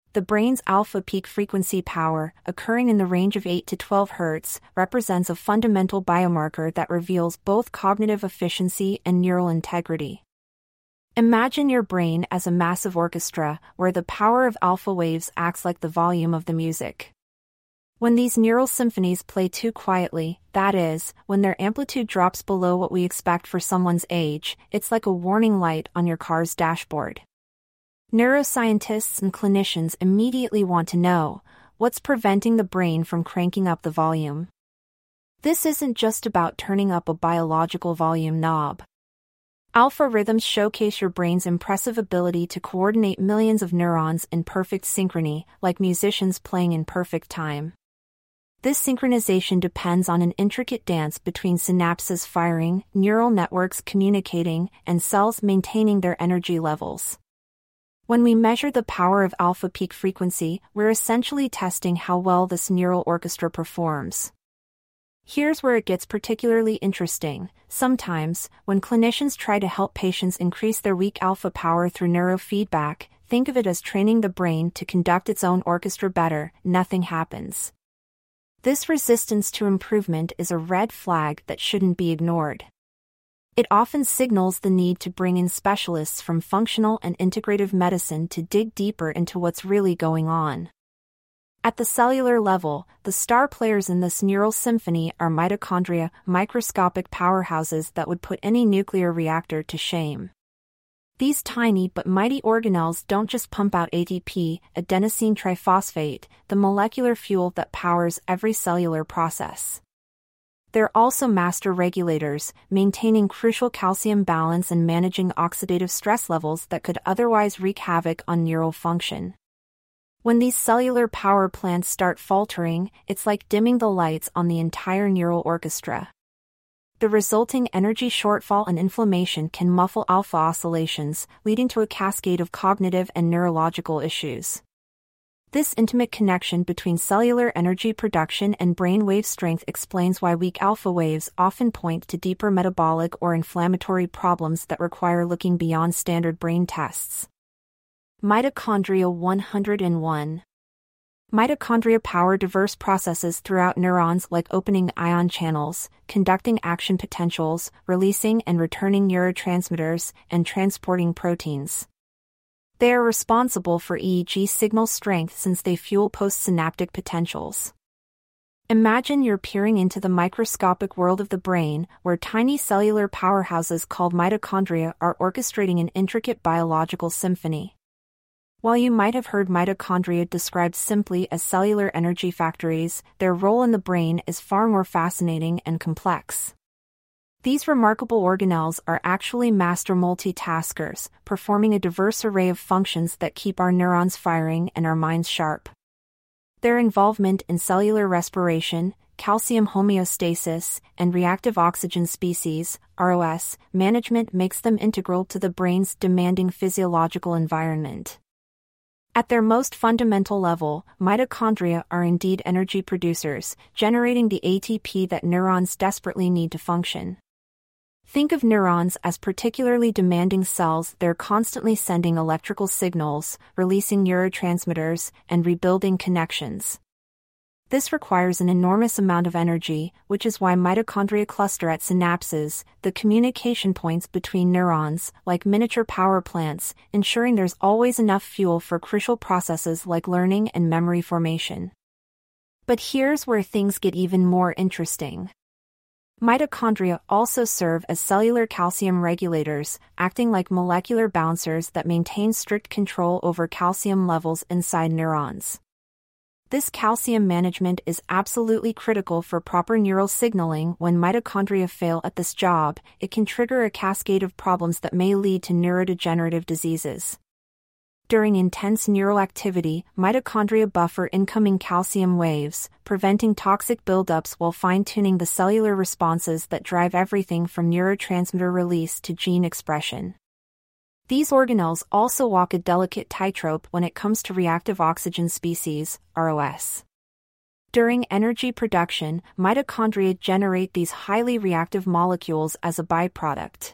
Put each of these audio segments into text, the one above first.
The brain's alpha peak frequency power, occurring in the range of 8 to 12 Hz, represents a fundamental biomarker that reveals both cognitive efficiency and neural integrity. Imagine your brain as a massive orchestra, where the power of alpha waves acts like the volume of the music. When these neural symphonies play too quietly, that is, when their amplitude drops below what we expect for someone's age, it's like a warning light on your car's dashboard. Neuroscientists and clinicians immediately want to know, what's preventing the brain from cranking up the volume? This isn't just about turning up a biological volume knob. Alpha rhythms showcase your brain's impressive ability to coordinate millions of neurons in perfect synchrony, like musicians playing in perfect time. This synchronization depends on an intricate dance between synapses firing, neural networks communicating, and cells maintaining their energy levels. When we measure the power of alpha peak frequency, we're essentially testing how well this neural orchestra performs. Here's where it gets particularly interesting. Sometimes, when clinicians try to help patients increase their weak alpha power through neurofeedback, think of it as training the brain to conduct its own orchestra better. Nothing happens. This resistance to improvement is a red flag that shouldn't be ignored. It often signals the need to bring in specialists from functional and integrative medicine to dig deeper into what's really going on. At the cellular level, the star players in this neural symphony are mitochondria, microscopic powerhouses that would put any nuclear reactor to shame. These tiny but mighty organelles don't just pump out ATP, adenosine triphosphate, the molecular fuel that powers every cellular process. They're also master regulators, maintaining crucial calcium balance and managing oxidative stress levels that could otherwise wreak havoc on neural function. When these cellular power plants start faltering, it's like dimming the lights on the entire neural orchestra. The resulting energy shortfall and inflammation can muffle alpha oscillations, leading to a cascade of cognitive and neurological issues. This intimate connection between cellular energy production and brain wave strength explains why weak alpha waves often point to deeper metabolic or inflammatory problems that require looking beyond standard brain tests. Mitochondria 101. Mitochondria power diverse processes throughout neurons like opening ion channels, conducting action potentials, releasing and returning neurotransmitters, and transporting proteins. They are responsible for EEG signal strength since they fuel postsynaptic potentials. Imagine you're peering into the microscopic world of the brain, where tiny cellular powerhouses called mitochondria are orchestrating an intricate biological symphony. While you might have heard mitochondria described simply as cellular energy factories, their role in the brain is far more fascinating and complex. These remarkable organelles are actually master multitaskers, performing a diverse array of functions that keep our neurons firing and our minds sharp. Their involvement in cellular respiration, calcium homeostasis, and reactive oxygen species, ROS, management makes them integral to the brain's demanding physiological environment. At their most fundamental level, mitochondria are indeed energy producers, generating the ATP that neurons desperately need to function. Think of neurons as particularly demanding cells. They're constantly sending electrical signals, releasing neurotransmitters, and rebuilding connections. This requires an enormous amount of energy, which is why mitochondria cluster at synapses, the communication points between neurons, like miniature power plants, ensuring there's always enough fuel for crucial processes like learning and memory formation. But here's where things get even more interesting. Mitochondria also serve as cellular calcium regulators, acting like molecular bouncers that maintain strict control over calcium levels inside neurons. This calcium management is absolutely critical for proper neural signaling. When mitochondria fail at this job, it can trigger a cascade of problems that may lead to neurodegenerative diseases. During intense neural activity, mitochondria buffer incoming calcium waves, preventing toxic buildups while fine-tuning the cellular responses that drive everything from neurotransmitter release to gene expression. These organelles also walk a delicate tightrope when it comes to reactive oxygen species, ROS. During energy production, mitochondria generate these highly reactive molecules as a byproduct.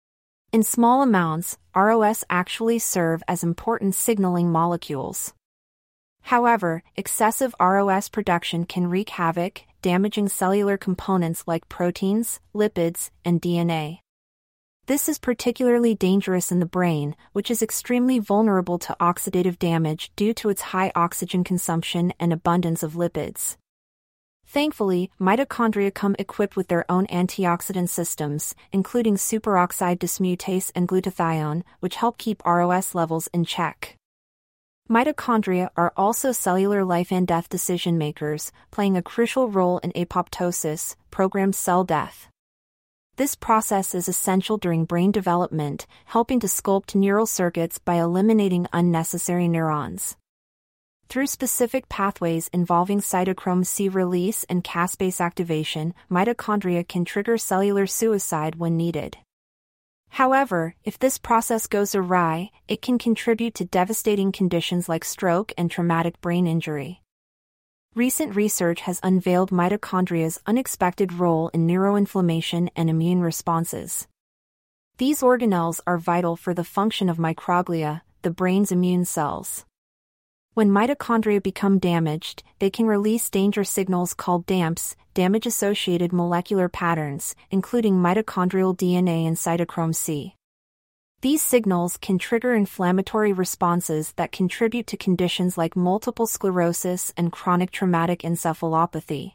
In small amounts, ROS actually serve as important signaling molecules. However, excessive ROS production can wreak havoc, damaging cellular components like proteins, lipids, and DNA. This is particularly dangerous in the brain, which is extremely vulnerable to oxidative damage due to its high oxygen consumption and abundance of lipids. Thankfully, mitochondria come equipped with their own antioxidant systems, including superoxide dismutase and glutathione, which help keep ROS levels in check. Mitochondria are also cellular life and death decision makers, playing a crucial role in apoptosis, programmed cell death. This process is essential during brain development, helping to sculpt neural circuits by eliminating unnecessary neurons. Through specific pathways involving cytochrome C release and caspase activation, mitochondria can trigger cellular suicide when needed. However, if this process goes awry, it can contribute to devastating conditions like stroke and traumatic brain injury. Recent research has unveiled mitochondria's unexpected role in neuroinflammation and immune responses. These organelles are vital for the function of microglia, the brain's immune cells. When mitochondria become damaged, they can release danger signals called DAMPs, damage-associated molecular patterns, including mitochondrial DNA and cytochrome C. These signals can trigger inflammatory responses that contribute to conditions like multiple sclerosis and chronic traumatic encephalopathy.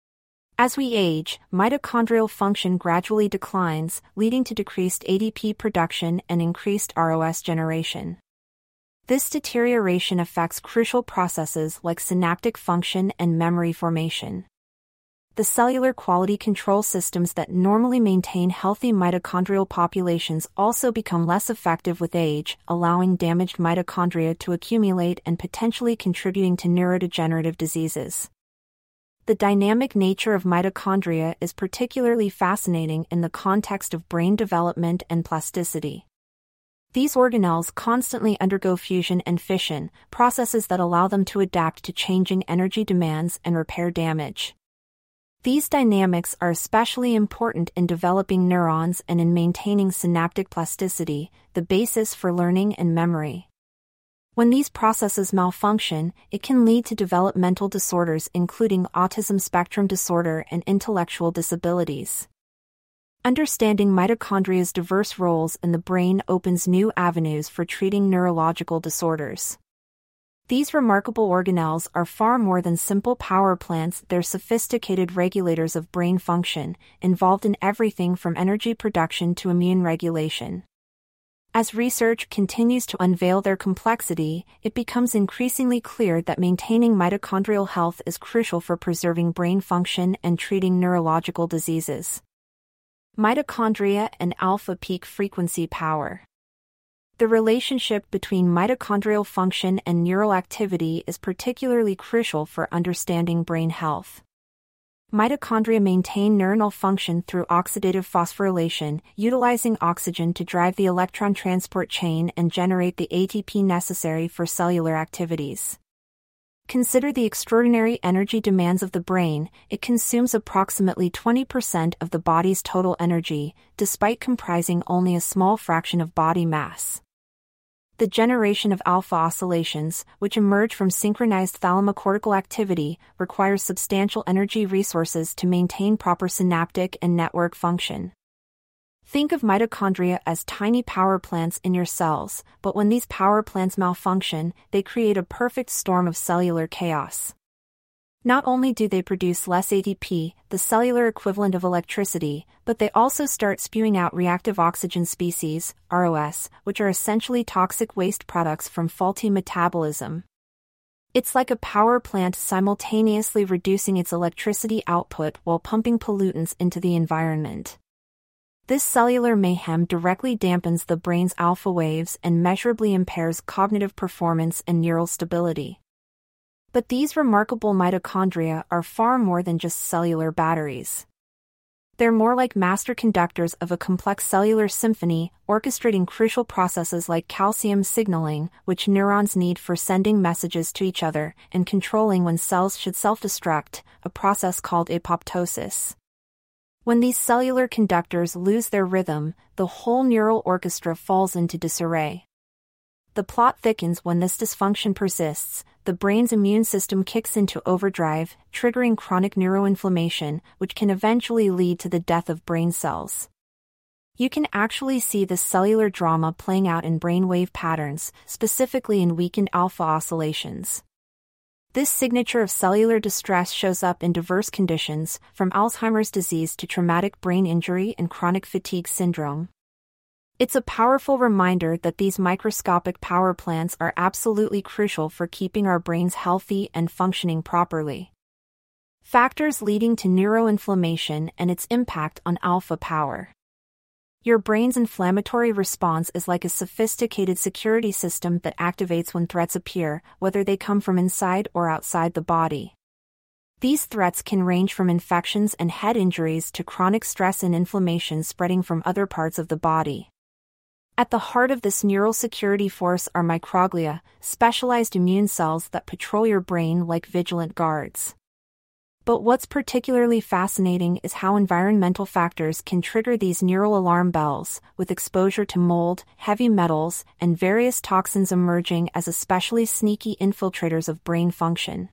As we age, mitochondrial function gradually declines, leading to decreased ADP production and increased ROS generation. This deterioration affects crucial processes like synaptic function and memory formation. The cellular quality control systems that normally maintain healthy mitochondrial populations also become less effective with age, allowing damaged mitochondria to accumulate and potentially contributing to neurodegenerative diseases. The dynamic nature of mitochondria is particularly fascinating in the context of brain development and plasticity. These organelles constantly undergo fusion and fission, processes that allow them to adapt to changing energy demands and repair damage. These dynamics are especially important in developing neurons and in maintaining synaptic plasticity, the basis for learning and memory. When these processes malfunction, it can lead to developmental disorders including autism spectrum disorder and intellectual disabilities. Understanding mitochondria's diverse roles in the brain opens new avenues for treating neurological disorders. These remarkable organelles are far more than simple power plants, they're sophisticated regulators of brain function, involved in everything from energy production to immune regulation. As research continues to unveil their complexity, it becomes increasingly clear that maintaining mitochondrial health is crucial for preserving brain function and treating neurological diseases. Mitochondria and alpha peak frequency power. The relationship between mitochondrial function and neural activity is particularly crucial for understanding brain health. Mitochondria maintain neuronal function through oxidative phosphorylation, utilizing oxygen to drive the electron transport chain and generate the ATP necessary for cellular activities. Consider the extraordinary energy demands of the brain. It consumes approximately 20% of the body's total energy, despite comprising only a small fraction of body mass. The generation of alpha oscillations, which emerge from synchronized thalamocortical activity, requires substantial energy resources to maintain proper synaptic and network function. Think of mitochondria as tiny power plants in your cells, but when these power plants malfunction, they create a perfect storm of cellular chaos. Not only do they produce less ATP, the cellular equivalent of electricity, but they also start spewing out reactive oxygen species, ROS, which are essentially toxic waste products from faulty metabolism. It's like a power plant simultaneously reducing its electricity output while pumping pollutants into the environment. This cellular mayhem directly dampens the brain's alpha waves and measurably impairs cognitive performance and neural stability. But these remarkable mitochondria are far more than just cellular batteries. They're more like master conductors of a complex cellular symphony, orchestrating crucial processes like calcium signaling, which neurons need for sending messages to each other, and controlling when cells should self-destruct, a process called apoptosis. When these cellular conductors lose their rhythm, the whole neural orchestra falls into disarray. The plot thickens when this dysfunction persists. The brain's immune system kicks into overdrive, triggering chronic neuroinflammation, which can eventually lead to the death of brain cells. You can actually see this cellular drama playing out in brainwave patterns, specifically in weakened alpha oscillations. This signature of cellular distress shows up in diverse conditions, from Alzheimer's disease to traumatic brain injury and chronic fatigue syndrome. It's a powerful reminder that these microscopic power plants are absolutely crucial for keeping our brains healthy and functioning properly. Factors leading to neuroinflammation and its impact on alpha power. Your brain's inflammatory response is like a sophisticated security system that activates when threats appear, whether they come from inside or outside the body. These threats can range from infections and head injuries to chronic stress and inflammation spreading from other parts of the body. At the heart of this neural security force are microglia, specialized immune cells that patrol your brain like vigilant guards. But what's particularly fascinating is how environmental factors can trigger these neural alarm bells, with exposure to mold, heavy metals, and various toxins emerging as especially sneaky infiltrators of brain function.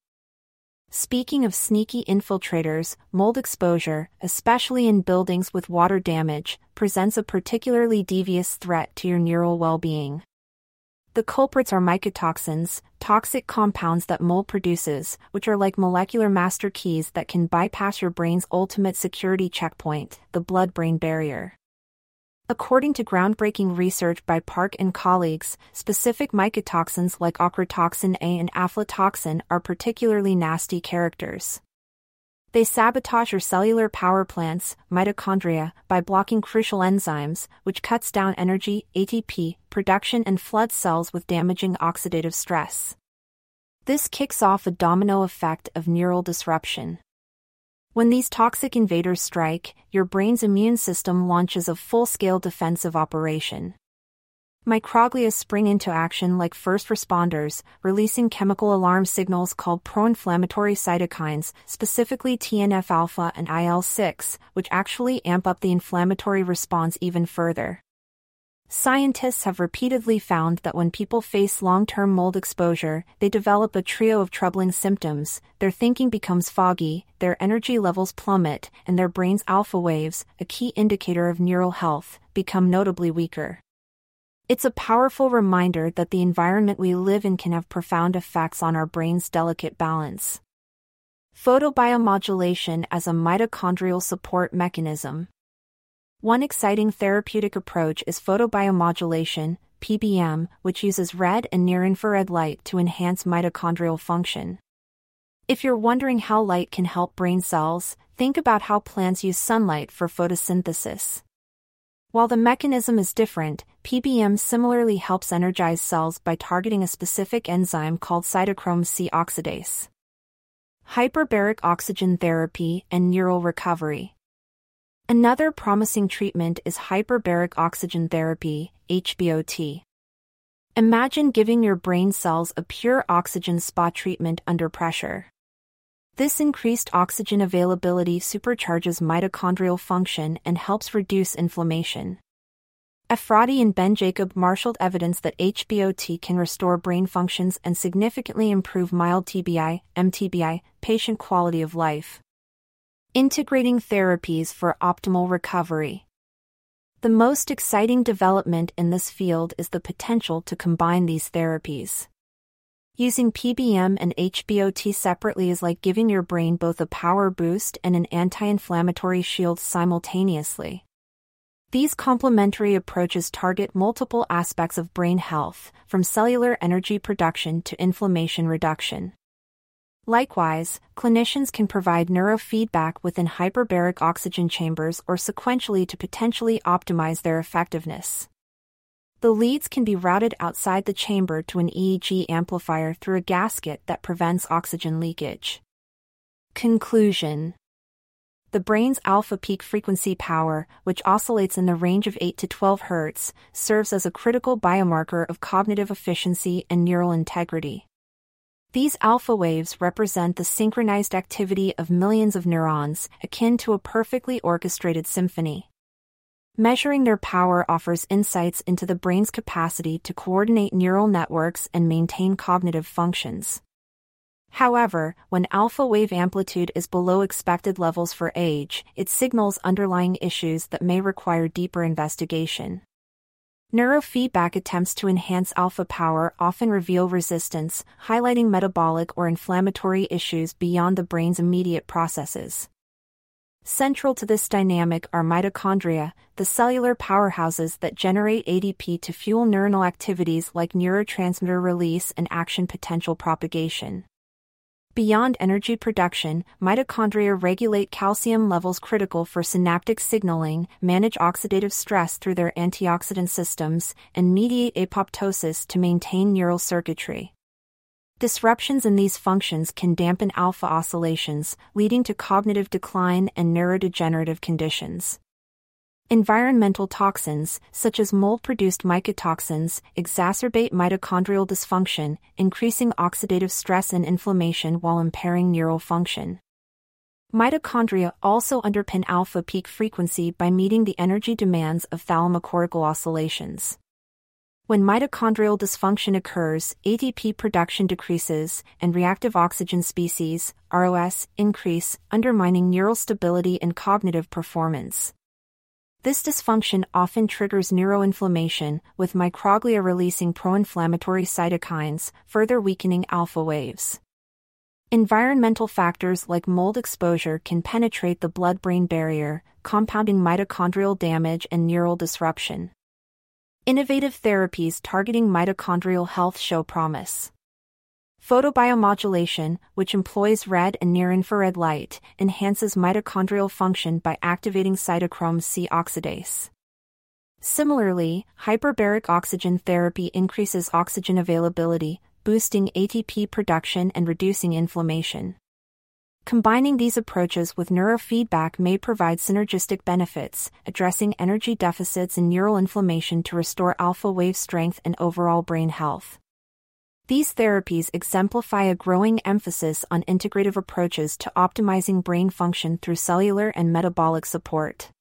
Speaking of sneaky infiltrators, mold exposure, especially in buildings with water damage, presents a particularly devious threat to your neural well-being. The culprits are mycotoxins, toxic compounds that mold produces, which are like molecular master keys that can bypass your brain's ultimate security checkpoint, the blood-brain barrier. According to groundbreaking research by Park and colleagues, specific mycotoxins like ochratoxin A and aflatoxin are particularly nasty characters. They sabotage your cellular power plants, mitochondria, by blocking crucial enzymes, which cuts down energy, ATP, production and floods cells with damaging oxidative stress. This kicks off a domino effect of neural disruption. When these toxic invaders strike, your brain's immune system launches a full-scale defensive operation. Microglia spring into action like first responders, releasing chemical alarm signals called pro-inflammatory cytokines, specifically TNF-alpha and IL-6, which actually amp up the inflammatory response even further. Scientists have repeatedly found that when people face long-term mold exposure, they develop a trio of troubling symptoms. Their thinking becomes foggy, their energy levels plummet, and their brain's alpha waves, a key indicator of neural health, become notably weaker. It's a powerful reminder that the environment we live in can have profound effects on our brain's delicate balance. Photobiomodulation as a mitochondrial support mechanism. One exciting therapeutic approach is photobiomodulation, PBM, which uses red and near-infrared light to enhance mitochondrial function. If you're wondering how light can help brain cells, think about how plants use sunlight for photosynthesis. While the mechanism is different, PBM similarly helps energize cells by targeting a specific enzyme called cytochrome C oxidase. Hyperbaric oxygen therapy and neural recovery. Another promising treatment is hyperbaric oxygen therapy, HBOT. Imagine giving your brain cells a pure oxygen spa treatment under pressure. This increased oxygen availability supercharges mitochondrial function and helps reduce inflammation. Efrati and Ben Jacob marshaled evidence that HBOT can restore brain functions and significantly improve mild TBI, MTBI, patient quality of life. Integrating therapies for optimal recovery. The most exciting development in this field is the potential to combine these therapies. Using PBM and HBOT separately is like giving your brain both a power boost and an anti-inflammatory shield simultaneously. These complementary approaches target multiple aspects of brain health, from cellular energy production to inflammation reduction. Likewise, clinicians can provide neurofeedback within hyperbaric oxygen chambers or sequentially to potentially optimize their effectiveness. The leads can be routed outside the chamber to an EEG amplifier through a gasket that prevents oxygen leakage. Conclusion. The brain's alpha peak frequency power, which oscillates in the range of 8 to 12 Hz, serves as a critical biomarker of cognitive efficiency and neural integrity. These alpha waves represent the synchronized activity of millions of neurons, akin to a perfectly orchestrated symphony. Measuring their power offers insights into the brain's capacity to coordinate neural networks and maintain cognitive functions. However, when alpha wave amplitude is below expected levels for age, it signals underlying issues that may require deeper investigation. Neurofeedback attempts to enhance alpha power often reveal resistance, highlighting metabolic or inflammatory issues beyond the brain's immediate processes. Central to this dynamic are mitochondria, the cellular powerhouses that generate ADP to fuel neuronal activities like neurotransmitter release and action potential propagation. Beyond energy production, mitochondria regulate calcium levels critical for synaptic signaling, manage oxidative stress through their antioxidant systems, and mediate apoptosis to maintain neural circuitry. Disruptions in these functions can dampen alpha oscillations, leading to cognitive decline and neurodegenerative conditions. Environmental toxins, such as mold-produced mycotoxins, exacerbate mitochondrial dysfunction, increasing oxidative stress and inflammation while impairing neural function. Mitochondria also underpin alpha peak frequency by meeting the energy demands of thalamocortical oscillations. When mitochondrial dysfunction occurs, ATP production decreases, and reactive oxygen species, ROS, increase, undermining neural stability and cognitive performance. This dysfunction often triggers neuroinflammation, with microglia releasing pro-inflammatory cytokines, further weakening alpha waves. Environmental factors like mold exposure can penetrate the blood-brain barrier, compounding mitochondrial damage and neural disruption. Innovative therapies targeting mitochondrial health show promise. Photobiomodulation, which employs red and near-infrared light, enhances mitochondrial function by activating cytochrome C oxidase. Similarly, hyperbaric oxygen therapy increases oxygen availability, boosting ATP production and reducing inflammation. Combining these approaches with neurofeedback may provide synergistic benefits, addressing energy deficits and neural inflammation to restore alpha wave strength and overall brain health. These therapies exemplify a growing emphasis on integrative approaches to optimizing brain function through cellular and metabolic support.